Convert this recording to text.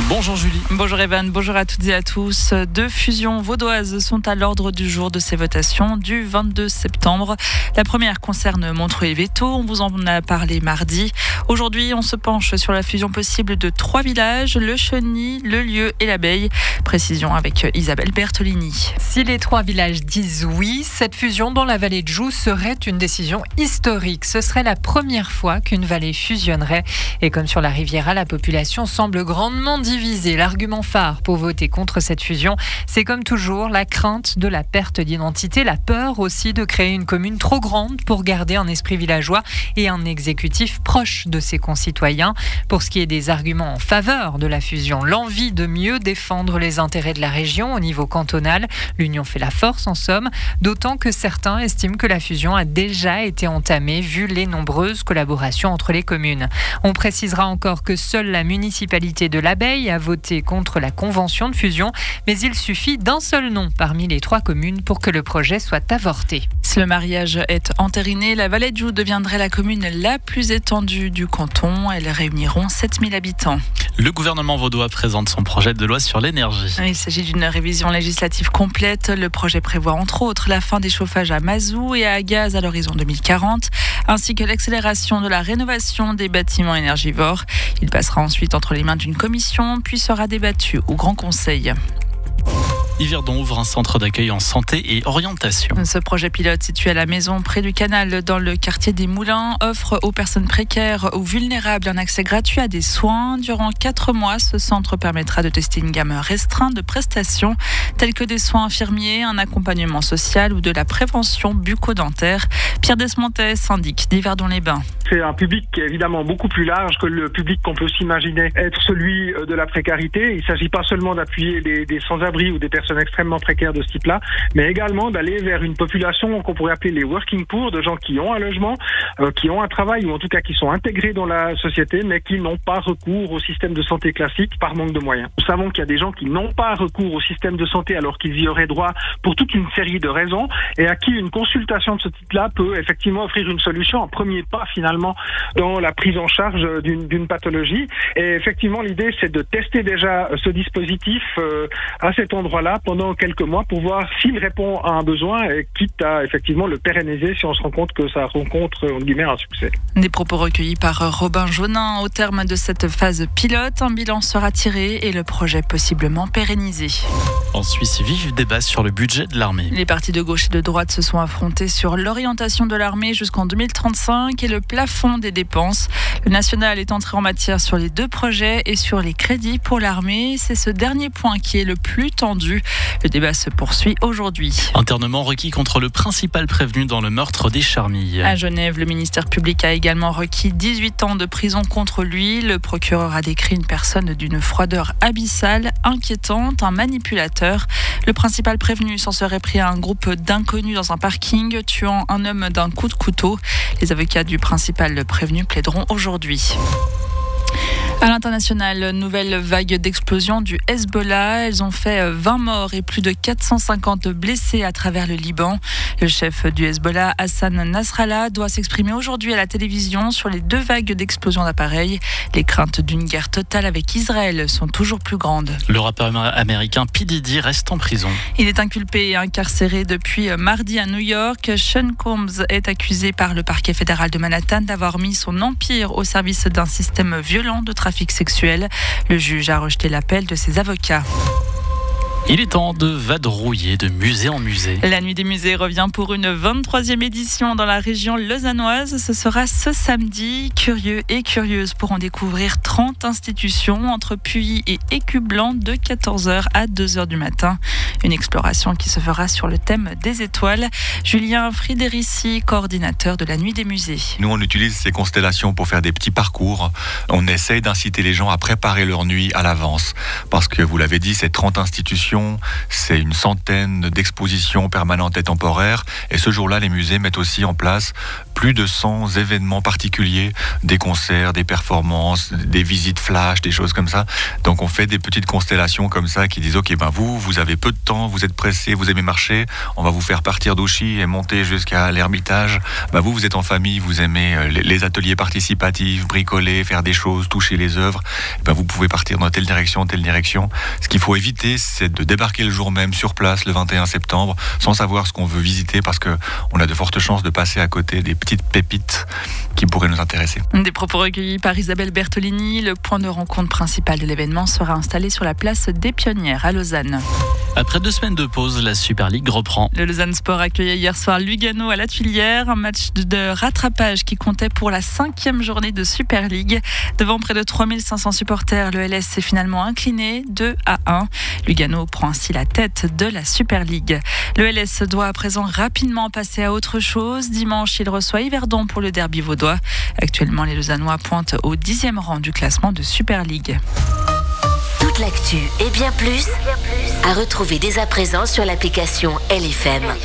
Bonjour Julie. Bonjour Evan, bonjour à toutes et à tous. 2 fusions vaudoises sont à l'ordre du jour de ces votations du 22 septembre. La première concerne Montreux et Véto, on vous en a parlé mardi. Aujourd'hui, on se penche sur la fusion possible de 3 villages, le Chenit, le Lieu et l'Abeille. Précision avec Isabelle Bertolini. Si les 3 villages disent oui, cette fusion dans la vallée de Joux serait une décision historique. Ce serait la première fois qu'une vallée fusionnerait. Et comme sur la Riviera, la population semble grandement divisée. L'argument phare pour voter contre cette fusion, c'est comme toujours la crainte de la perte d'identité, la peur aussi de créer une commune trop grande pour garder un esprit villageois et un exécutif proche de ses concitoyens. Pour ce qui est des arguments en faveur de la fusion, l'envie de mieux défendre les intérêts de la région au niveau cantonal, l'union fait la force en somme, d'autant que certains estiment que la fusion a déjà été entamée vu les nombreuses collaborations entre les communes. On précisera encore que seule la municipalité de l'Abeille a voté contre la convention de fusion, mais il suffit d'un seul nom parmi les 3 communes pour que le projet soit avorté. Si le mariage est entériné, la vallée de Joux deviendrait la commune la plus étendue du canton. Elles réuniront 7000 habitants. Le gouvernement vaudois présente son projet de loi sur l'énergie. Il s'agit d'une révision législative complète. Le projet prévoit entre autres la fin des chauffages à mazout et à gaz à l'horizon 2040, ainsi que l'accélération de la rénovation des bâtiments énergivores. Il passera ensuite entre les mains d'une commission, puis sera débattu au Grand Conseil. Yverdon ouvre un centre d'accueil en santé et orientation. Ce projet pilote situé à la maison près du canal dans le quartier des Moulins offre aux personnes précaires ou vulnérables un accès gratuit à des soins. Durant 4 mois, ce centre permettra de tester une gamme restreinte de prestations telles que des soins infirmiers, un accompagnement social ou de la prévention bucco-dentaire. Pierre Desmontais, syndic d'Yverdon-les-Bains. C'est un public qui est évidemment beaucoup plus large que le public qu'on peut s'imaginer être celui de la précarité. Il ne s'agit pas seulement d'appuyer des sans-abri ou des personnes extrêmement précaires de ce type-là, mais également d'aller vers une population qu'on pourrait appeler les working poor, de gens qui ont un logement, qui ont un travail ou en tout cas qui sont intégrés dans la société, mais qui n'ont pas recours au système de santé classique par manque de moyens. Nous savons qu'il y a des gens qui n'ont pas recours au système de santé alors qu'ils y auraient droit pour toute une série de raisons et à qui une consultation de ce type-là peut effectivement offrir une solution, un premier pas finalement dans la prise en charge d'une pathologie. Et effectivement, l'idée, c'est de tester déjà ce dispositif à cet endroit-là pendant quelques mois pour voir s'il répond à un besoin et quitte à effectivement le pérenniser si on se rend compte que ça rencontre en guillemets un succès. Des propos recueillis par Robin Jaunin. Au terme de cette phase pilote, un bilan sera tiré et le projet possiblement pérennisé. En Suisse, vif débat sur le budget de l'armée. Les partis de gauche et de droite se sont affrontés sur l'orientation de l'armée jusqu'en 2035 et le plafond des dépenses. Le national est entré en matière sur les 2 projets et sur les crédits pour l'armée. C'est ce dernier point qui est le plus tendu. Le débat se poursuit aujourd'hui. Internement requis contre le principal prévenu dans le meurtre des Charmilles. À Genève, le ministère public a également requis 18 ans de prison contre lui. Le procureur a décrit une personne d'une froideur abyssale, inquiétante, un manipulateur. Le principal prévenu s'en serait pris à un groupe d'inconnus dans un parking, tuant un homme d'un coup de couteau. Les avocats du principal prévenu plaideront aujourd'hui. À l'international, nouvelle vague d'explosions du Hezbollah. Elles ont fait 20 morts et plus de 450 blessés à travers le Liban. Le chef du Hezbollah, Hassan Nasrallah, doit s'exprimer aujourd'hui à la télévision sur les 2 vagues d'explosions d'appareils. Les craintes d'une guerre totale avec Israël sont toujours plus grandes. Le rappeur américain P. Diddy reste en prison. Il est inculpé et incarcéré depuis mardi à New York. Sean Combs est accusé par le parquet fédéral de Manhattan d'avoir mis son empire au service d'un système violent de trafic sexuel. Le juge a rejeté l'appel de ses avocats. Il est temps de vadrouiller de musée en musée. La Nuit des musées revient pour une 23e édition dans la région lausannoise. Ce sera ce samedi. Curieux et curieuses pourront découvrir 30 institutions entre Puy et Écublanc de 14h à 2h du matin. Une exploration qui se fera sur le thème des étoiles. Julien Friderici, coordinateur de la Nuit des musées. Nous, on utilise ces constellations pour faire des petits parcours. On essaye d'inciter les gens à préparer leur nuit à l'avance. Parce que, vous l'avez dit, ces 30 institutions constellations, c'est une centaine d'expositions permanentes et temporaires. Et ce jour-là, les musées mettent aussi en place plus de 100 événements particuliers, des concerts, des performances, des visites flash, des choses comme ça. Donc on fait des petites constellations comme ça qui disent ok, vous avez peu de temps, vous êtes pressé, vous aimez marcher, on va vous faire partir d'Auchy et monter jusqu'à l'Ermitage. Vous êtes en famille, vous aimez les ateliers participatifs, bricoler, faire des choses, toucher les œuvres. Vous pouvez partir dans telle direction. Ce qu'il faut éviter, c'est de débarquer le jour même sur place, le 21 septembre, sans savoir ce qu'on veut visiter, parce qu'on a de fortes chances de passer à côté des petites pépites qui pourraient nous intéresser. Des propos recueillis par Isabelle Bertolini. Le point de rencontre principal de l'événement sera installé sur la place des Pionnières à Lausanne. Après 2 semaines de pause, la Super League reprend. Le Lausanne Sport accueillait hier soir Lugano à la Tuilière, un match de rattrapage qui comptait pour la 5e journée de Super League. Devant près de 3500 supporters, le LS s'est finalement incliné 2-1. Lugano prend ainsi la tête de la Super League. Le LS doit à présent rapidement passer à autre chose. Dimanche, il reçoit Yverdon pour le derby vaudois. Actuellement, les Lausannois pointent au 10e rang du classement de Super League. Toute l'actu et bien plus à retrouver dès à présent sur l'application LFM.